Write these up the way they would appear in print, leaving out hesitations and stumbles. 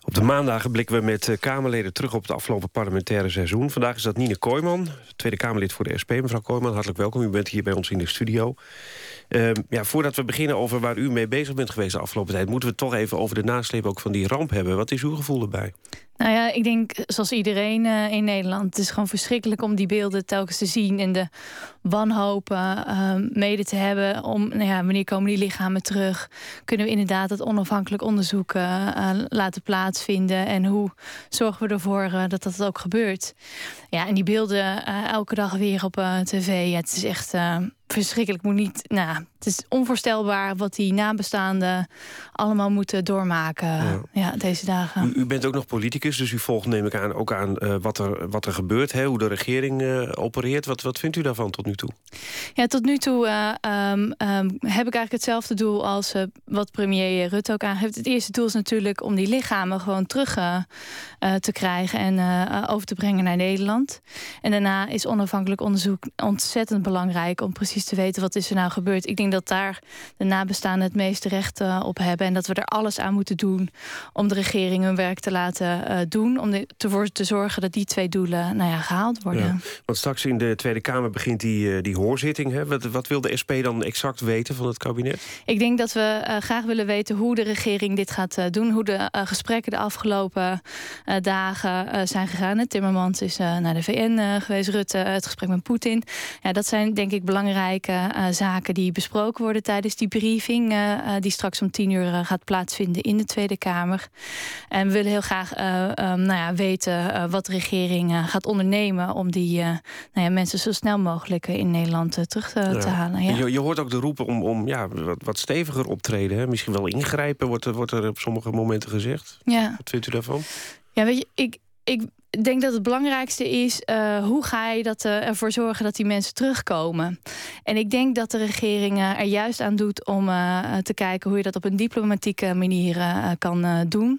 Op de maandagen blikken we met Kamerleden terug op het afgelopen parlementaire seizoen. Vandaag is dat Nine Kooijman, Tweede Kamerlid voor de SP. Mevrouw Kooijman, hartelijk welkom. U bent hier bij ons in de studio. Voordat we beginnen over waar u mee bezig bent geweest de afgelopen tijd, moeten we het toch even over de nasleep ook van die ramp hebben. Wat is uw gevoel erbij? Nou ja, ik denk zoals iedereen in Nederland. Het is gewoon verschrikkelijk om die beelden telkens te zien en de wanhoop mede te hebben. Wanneer komen die lichamen terug? Kunnen we inderdaad het onafhankelijk onderzoek laten plaatsvinden? En hoe zorgen we ervoor dat dat ook gebeurt? Ja, en die beelden elke dag weer op tv. Ja, het is echt verschrikkelijk. Het is onvoorstelbaar wat die nabestaanden allemaal moeten doormaken deze dagen. U bent ook nog politicus, dus u volgt, neem ik aan, ook aan wat er gebeurt, hoe de regering opereert. Wat vindt u daarvan tot nu toe? Ja, tot nu toe heb ik eigenlijk hetzelfde doel als wat premier Rutte ook aangeeft. Het eerste doel is natuurlijk om die lichamen gewoon terug te krijgen en over te brengen naar Nederland. En daarna is onafhankelijk onderzoek ontzettend belangrijk om precies te weten wat is er nou gebeurd. Ik denk dat daar de nabestaanden het meeste recht op hebben en dat we er alles aan moeten doen om de regering hun werk te laten doen, om ervoor te zorgen dat die twee doelen gehaald worden. Ja, want straks in de Tweede Kamer begint die hoorzitting. Hè? Wat wil de SP dan exact weten van het kabinet? Ik denk dat we graag willen weten hoe de regering dit gaat doen, hoe de gesprekken de afgelopen dagen zijn gegaan. Timmermans is naar de VN geweest, Rutte het gesprek met Poetin. Ja, dat zijn denk ik belangrijke zaken die besproken worden tijdens die briefing die straks om 10:00 gaat plaatsvinden in de Tweede Kamer. En we willen heel graag weten wat de regering gaat ondernemen om die mensen zo snel mogelijk in Nederland terug te halen. Ja. Je hoort ook de roepen om wat steviger optreden. Hè? Misschien wel ingrijpen, wordt er op sommige momenten gezegd. Ja. Wat vindt u daarvan? Ja, weet je, ik denk dat het belangrijkste is hoe ga je ervoor zorgen dat die mensen terugkomen. En ik denk dat de regering er juist aan doet om te kijken hoe je dat op een diplomatieke manier kan doen.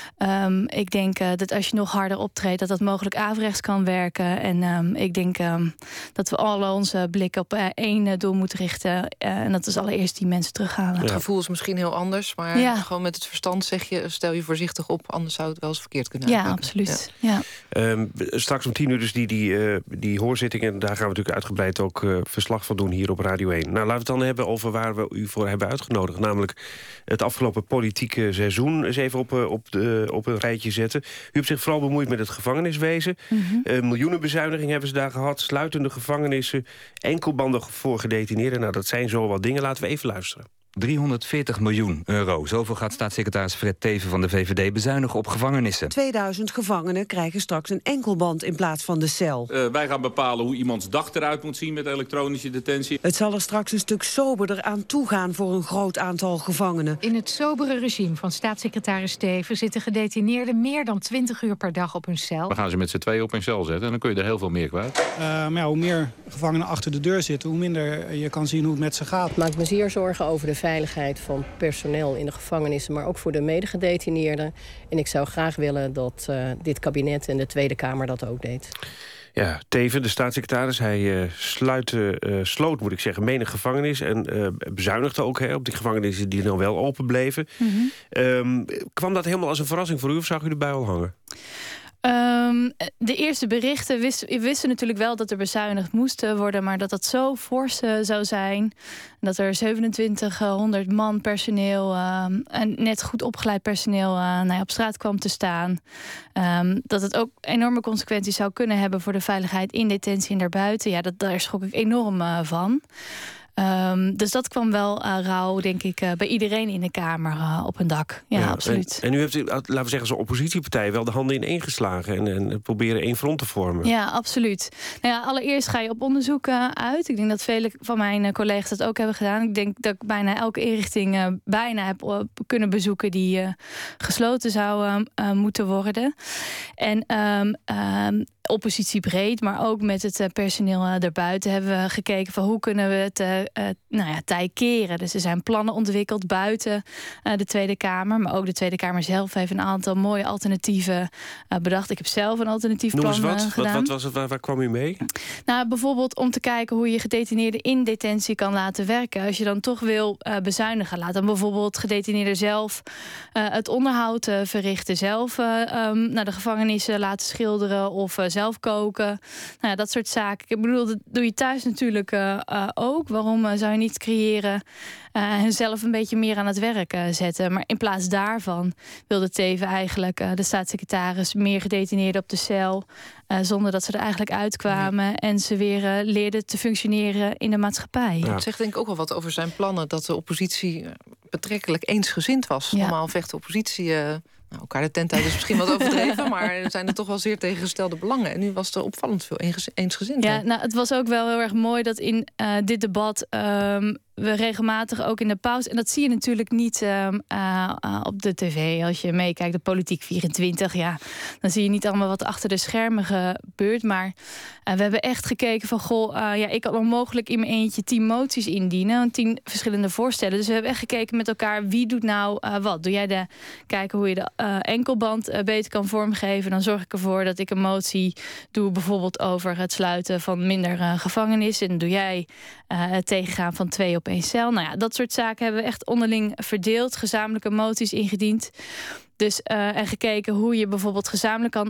Ik denk dat als je nog harder optreedt, dat mogelijk averechts kan werken. En ik denk dat we alle onze blik op één doel moeten richten. En dat is allereerst die mensen terughalen. Het gevoel is misschien heel anders, maar gewoon met het verstand zeg je, stel je voorzichtig op, anders zou het wel eens verkeerd kunnen uitpakken. Ja, absoluut. Ja. Straks om 10:00 dus die hoorzitting. En daar gaan we natuurlijk uitgebreid ook verslag van doen hier op Radio 1. Nou, laten we het dan hebben over waar we u voor hebben uitgenodigd. Namelijk het afgelopen politieke seizoen eens even op een rijtje zetten. U hebt zich vooral bemoeid met het gevangeniswezen. Miljoenen bezuinigingen hebben ze daar gehad. Sluitende gevangenissen. Enkelbanden voor gedetineerden. Nou, dat zijn zo wat dingen. Laten we even luisteren. 340 miljoen euro. Zoveel gaat staatssecretaris Fred Teeven van de VVD bezuinigen op gevangenissen. 2000 gevangenen krijgen straks een enkelband in plaats van de cel. Wij gaan bepalen hoe iemands dag eruit moet zien met elektronische detentie. Het zal er straks een stuk soberder aan toegaan voor een groot aantal gevangenen. In het sobere regime van staatssecretaris Teeven zitten gedetineerden meer dan 20 uur per dag op hun cel. We gaan ze met z'n tweeën op hun cel zetten en dan kun je er heel veel meer kwijt. Hoe meer gevangenen achter de deur zitten, hoe minder je kan zien hoe het met ze gaat. Ik maak me zeer zorgen over de veiligheid van personeel in de gevangenissen, maar ook voor de medegedetineerden. En ik zou graag willen dat dit kabinet en de Tweede Kamer dat ook deed. Ja, Teeven, de staatssecretaris, hij sloot, moet ik zeggen, menig gevangenis en bezuinigde ook op die gevangenissen die nou wel open bleven. Kwam dat helemaal als een verrassing voor u of zag u erbij al hangen? De eerste berichten wisten natuurlijk wel dat er bezuinigd moest worden, maar dat dat zo fors zou zijn. Dat er 2700 man personeel en net goed opgeleid personeel op straat kwam te staan. Dat het ook enorme consequenties zou kunnen hebben voor de veiligheid in detentie en daarbuiten. Ja, daar schrok ik enorm van. Dus dat kwam wel rauw, denk ik, bij iedereen in de Kamer op een dak. Ja, absoluut. En nu heeft u, laten we zeggen, als oppositiepartij wel de handen in één geslagen en proberen één front te vormen. Ja, absoluut. Allereerst ga je op onderzoek uit. Ik denk dat vele van mijn collega's dat ook hebben gedaan. Ik denk dat ik bijna elke inrichting bijna heb kunnen bezoeken die gesloten zou moeten worden. En oppositiebreed, maar ook met het personeel daarbuiten hebben we gekeken van hoe kunnen we het tij keren. Dus er zijn plannen ontwikkeld buiten de Tweede Kamer, maar ook de Tweede Kamer zelf heeft een aantal mooie alternatieven bedacht. Ik heb zelf een alternatief plan gedaan. Wat was het? Waar kwam u mee? Nou, bijvoorbeeld om te kijken hoe je gedetineerden in detentie kan laten werken. Als je dan toch wil bezuinigen, laat dan bijvoorbeeld gedetineerden zelf het onderhoud verrichten, zelf naar de gevangenissen laten schilderen of zelf koken. Nou ja, dat soort zaken. Ik bedoel, dat doe je thuis natuurlijk ook. Waarom zou je niet creëren en zelf een beetje meer aan het werk zetten? Maar in plaats daarvan wilde Teven eigenlijk de staatssecretaris meer gedetineerden op de cel, zonder dat ze er eigenlijk uitkwamen en ze weer leerden te functioneren in de maatschappij. Ja. Het zegt denk ik ook wel wat over zijn plannen, dat de oppositie betrekkelijk eensgezind was. Ja. Normaal vecht de oppositie elkaar de tent uit is misschien wat overdreven, maar er zijn er toch wel zeer tegengestelde belangen. En nu was er opvallend veel eensgezindheid. Ja, nou, het was ook wel heel erg mooi dat in dit debat we regelmatig ook in de pauze, en dat zie je natuurlijk niet op de tv als je meekijkt, de Politiek 24, ja, dan zie je niet allemaal wat achter de schermen gebeurt, maar we hebben echt gekeken van, ik kan onmogelijk in mijn eentje 10 moties indienen, 10 verschillende voorstellen, dus we hebben echt gekeken met elkaar, wie doet nou wat? Doe jij kijken hoe je de enkelband beter kan vormgeven, dan zorg ik ervoor dat ik een motie doe, bijvoorbeeld over het sluiten van minder gevangenissen, en doe jij het tegengaan van 2 op 1 cel. Nou ja, dat soort zaken hebben we echt onderling verdeeld, gezamenlijke moties ingediend. Dus en gekeken hoe je bijvoorbeeld gezamenlijk kan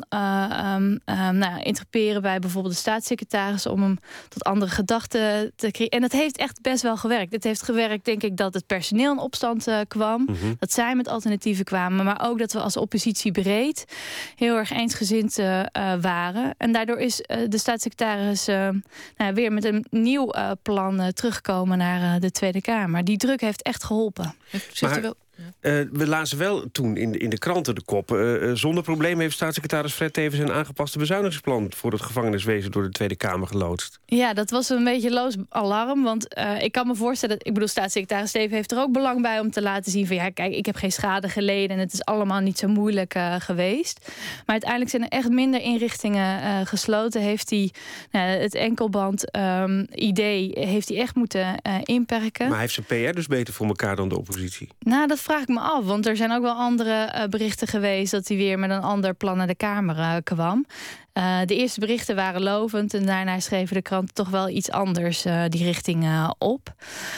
interpreteren bij bijvoorbeeld de staatssecretaris om hem tot andere gedachten te creëren. En dat heeft echt best wel gewerkt. Het heeft gewerkt, denk ik, dat het personeel in opstand kwam. Mm-hmm. Dat zij met alternatieven kwamen. Maar ook dat we als oppositie breed heel erg eensgezind waren. En daardoor is de staatssecretaris weer met een nieuw plan teruggekomen naar de Tweede Kamer. Die druk heeft echt geholpen. We lazen wel toen in de kranten de kop. Zonder probleem heeft staatssecretaris Fred Teeven zijn aangepaste bezuinigingsplan voor het gevangeniswezen door de Tweede Kamer geloodst. Ja, dat was een beetje loos alarm. Want ik kan me voorstellen, staatssecretaris Teeven heeft er ook belang bij om te laten zien van, ja, kijk, ik heb geen schade geleden en het is allemaal niet zo moeilijk geweest. Maar uiteindelijk zijn er echt minder inrichtingen gesloten. Heeft hij het enkelband idee heeft hij echt moeten inperken. Maar hij heeft zijn PR dus beter voor elkaar dan de oppositie. Nou, dat vraag ik me af, want er zijn ook wel andere berichten geweest dat hij weer met een ander plan naar de Kamer kwam. De eerste berichten waren lovend en daarna schreven de kranten toch wel iets anders die richting op.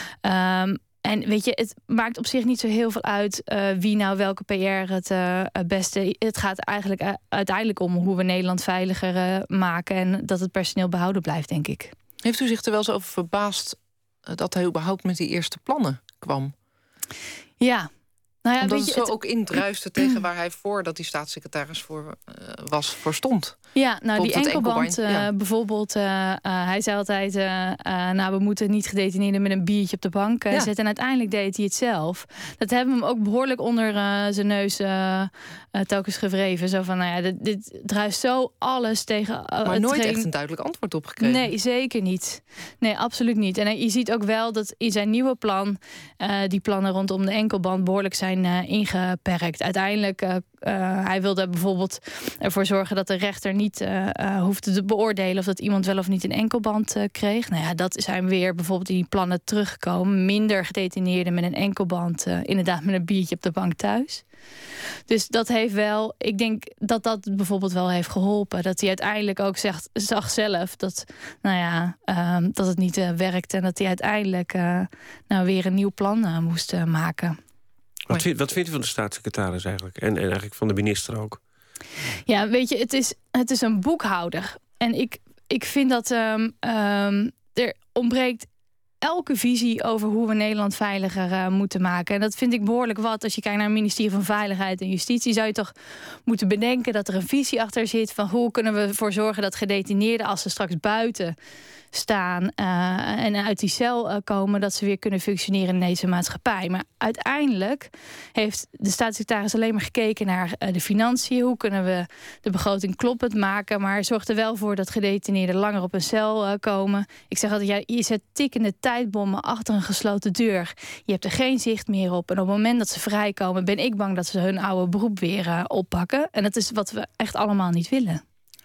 En weet je, het maakt op zich niet zo heel veel uit wie nou welke PR het beste. Het gaat eigenlijk uiteindelijk om hoe we Nederland veiliger maken en dat het personeel behouden blijft, denk ik. Heeft u zich er wel eens over verbaasd dat hij überhaupt met die eerste plannen kwam? Ja. Nou ja, omdat het ook indruiste tegen waar hij voordat die staatssecretaris voor stond. Ja, nou die enkelband bijvoorbeeld. Hij zei altijd, we moeten niet gedetineerden met een biertje op de bank zetten. En uiteindelijk deed hij het zelf. Dat hebben we hem ook behoorlijk onder zijn neus telkens gewreven. Zo van, dit druist zo alles tegen. Maar nooit echt een duidelijk antwoord op gekregen. Nee, zeker niet. Nee, absoluut niet. En je ziet ook wel dat in zijn nieuwe plan die plannen rondom de enkelband behoorlijk zijn ingeperkt. Uiteindelijk, hij wilde bijvoorbeeld ervoor zorgen dat de rechter niet hoefde te beoordelen of dat iemand wel of niet een enkelband kreeg. Nou ja, dat zijn weer bijvoorbeeld in die plannen teruggekomen. Minder gedetineerden met een enkelband, inderdaad met een biertje op de bank thuis. Dus dat heeft wel, ik denk dat dat bijvoorbeeld wel heeft geholpen. Dat hij uiteindelijk ook zag zelf dat, dat het niet werkte en dat hij uiteindelijk weer een nieuw plan moest maken. Wat vindt u van de staatssecretaris eigenlijk? En eigenlijk van de minister ook? Ja, weet je, het is een boekhouder. En ik vind dat er ontbreekt elke visie over hoe we Nederland veiliger moeten maken. En dat vind ik behoorlijk wat. Als je kijkt naar het ministerie van Veiligheid en Justitie, zou je toch moeten bedenken dat er een visie achter zit van hoe kunnen we ervoor zorgen dat gedetineerden, als ze straks buiten staan en uit die cel komen, dat ze weer kunnen functioneren in deze maatschappij. Maar uiteindelijk heeft de staatssecretaris alleen maar gekeken naar de financiën. Hoe kunnen we de begroting kloppend maken? Maar zorgt er wel voor dat gedetineerden langer op een cel komen. Ik zeg altijd, je zet tikkende tijdbommen achter een gesloten deur. Je hebt er geen zicht meer op. En op het moment dat ze vrijkomen, ben ik bang dat ze hun oude beroep weer oppakken. En dat is wat we echt allemaal niet willen.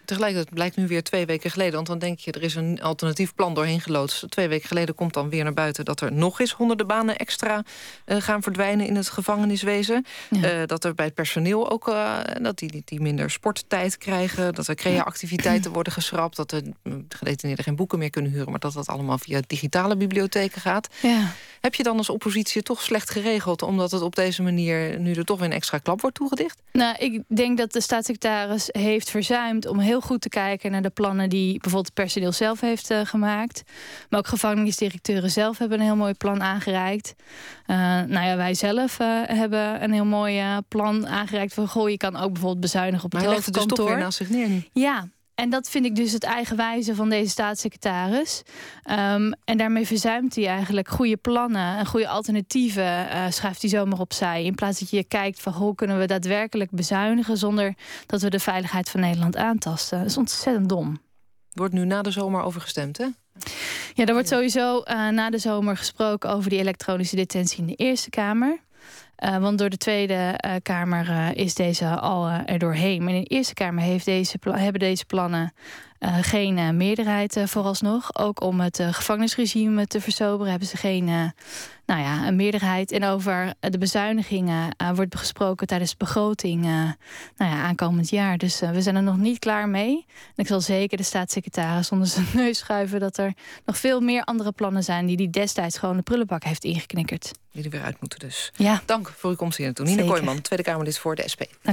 Tegelijkertijd blijkt nu weer 2 weken geleden... want dan denk je, er is een alternatief plan doorheen geloodst. 2 weken geleden komt dan weer naar buiten... dat er nog eens honderden banen extra gaan verdwijnen in het gevangeniswezen. Ja. Dat er bij het personeel ook... dat die minder sporttijd krijgen. Dat er crea-activiteiten worden geschrapt. Dat de gedetineerden geen boeken meer kunnen huren... maar dat allemaal via digitale bibliotheken gaat. Ja. Heb je dan als oppositie het toch slecht geregeld... omdat het op deze manier nu er toch weer een extra klap wordt toegedicht? Nou, ik denk dat de staatssecretaris heeft verzuimd... om heel goed te kijken naar de plannen die bijvoorbeeld het personeel zelf heeft gemaakt. Maar ook gevangenisdirecteuren zelf hebben een heel mooi plan aangereikt. Wij zelf hebben een heel mooi plan aangereikt. Van, je kan ook bijvoorbeeld bezuinigen op het hoofdkantoor. Maar hij legt het dus toch weer naast zich neer nu. Ja. En dat vind ik dus het eigenwijze van deze staatssecretaris. En daarmee verzuimt hij eigenlijk goede plannen en goede alternatieven schuift hij zomaar opzij. In plaats dat je kijkt van hoe kunnen we daadwerkelijk bezuinigen zonder dat we de veiligheid van Nederland aantasten. Dat is ontzettend dom. Wordt nu na de zomer over gestemd, hè? Ja, er wordt sowieso na de zomer gesproken over die elektronische detentie in de Eerste Kamer. Want door de Tweede Kamer is deze al er doorheen. Maar in de Eerste Kamer hebben deze plannen geen meerderheid vooralsnog. Ook om het gevangenisregime te versoberen hebben ze geen een meerderheid. En over de bezuinigingen wordt gesproken tijdens de begroting aankomend jaar. Dus we zijn er nog niet klaar mee. En ik zal zeker de staatssecretaris onder zijn neus schuiven... dat er nog veel meer andere plannen zijn... die destijds gewoon de prullenbak heeft ingeknikkerd. Die er weer uit moeten dus. Ja. Dank voor uw komst hier naartoe. Nina Kooijman, Tweede Kamerlid voor de SP. Dank.